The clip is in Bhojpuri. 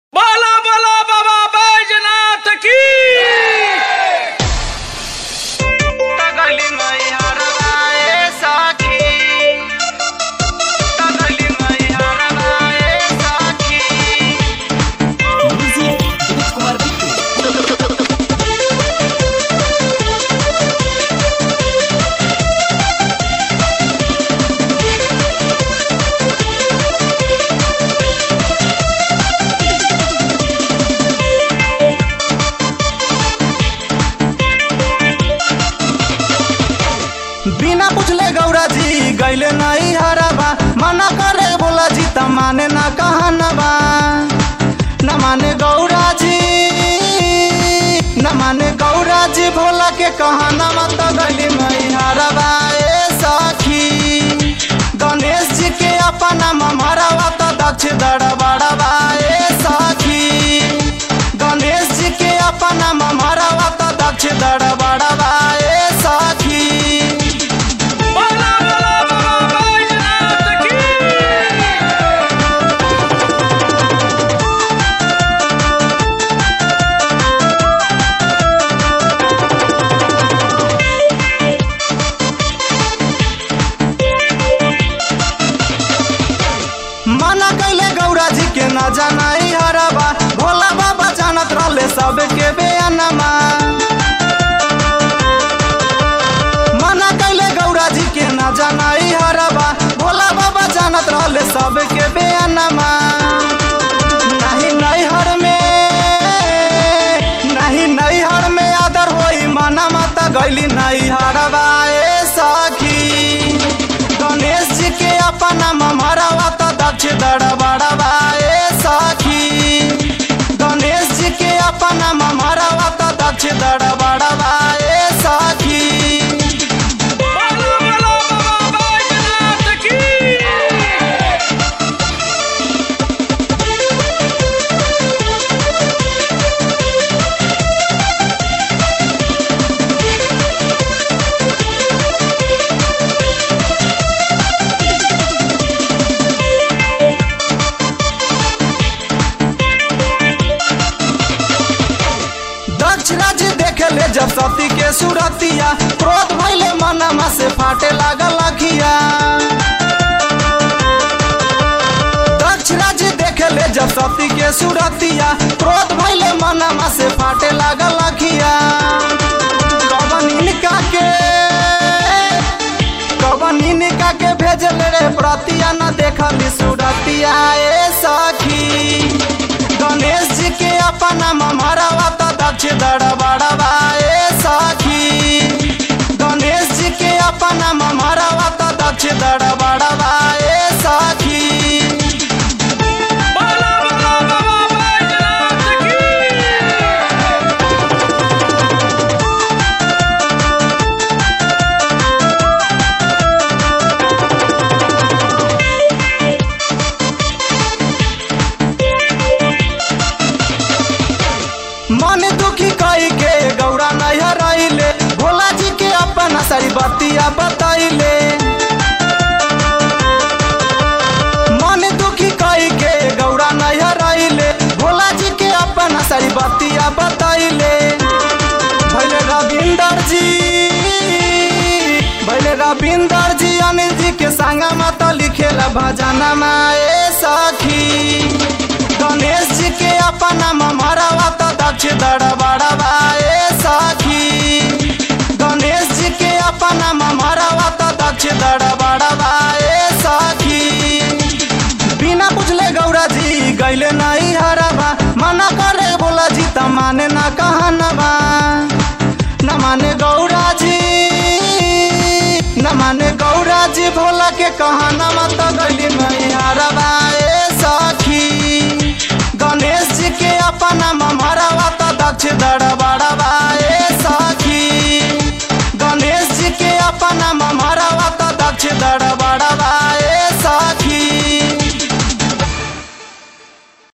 बाला बाला बाबा बैजनाथ की बिना पूछले गौरा जी गैले नहीं हराबा, मना करे बोला जी त माने ना कहनबा। न माने गौरा जी, न माने गौरा जी भोला के कहना मत गैली नहीं हराबा। ए सखी गणेश जी के अपना ममरावा त दक्ष दड़बड़बा। ए सखी गणेश जी के अपना ममरावा त दक्ष दड़बड़बा। ए सखी मना कैले गौरा जी के न जानाई हराबा, भोला बाबा जानत रहले सबके बेअनमा। मना कैले गौरा जी के न जानाई हराबा, भोला बाबा जानत रहले सबके बेअनमा। नहीं नैहर में आदर होई मना मत गैली नहीं हराबा। ए सखी गणेश जी के अपना ममरावा त दक्ष दड़बड़बा। ए सखी गणेश जी के अपना ममरावा त दक्ष दड़बड़बा। ए सखी बाला बाला बाबा बैजनाथ की दक्ष राज देखेले जब सती के सुरतिया, क्रोध भइले मनमा से फाटे लागल अखिया। दक्ष राज देखेले जब सती के सुरतिया, क्रोध भइले मनमा से फाटे लागल अखिया। कवन इनका के भेजले रे प्रतिया, न देखली सुरतिया। ए सखी गणेश जी के अपना ममरावा त दक्ष दड़बड़बा। ए सखी गणेश जी के अपना ममरावा त दक्ष दड़बड़बा। ए सखी बाला बाला बाबा बैजनाथ की मन दुखी कई के गौरा नहीं हराइले, भोला जी के अपना सारी बतिया बताइले। मन दुखी कई के गौरा नहीं हराइले, भोला जी के अपना सारी बतिया बताइले। भैले रविंदर जी अनिल जी के संगा मत लिखेला भजनमा। ए सखी गणेश जी के अपना ममरावा त दक्ष दड़बड़बा। ए सखी गणेश जी के अपना ममरावा त दक्ष दड़बड़बा। ए सखी बिना पूछले गौरा जी गैले नहीं हराबा, मना करे बोला जी त माने ना कहनबा। न माने गौरा जी, न माने गौरा जी भोला के कहना मत गैली नहीं हराबा। ए सखी गणेश जी के अपना ममरावा त दक्ष दड़बड़बा। ए सखी गणेश जी के अपना ममरावा त दक्ष दड़बड़बा।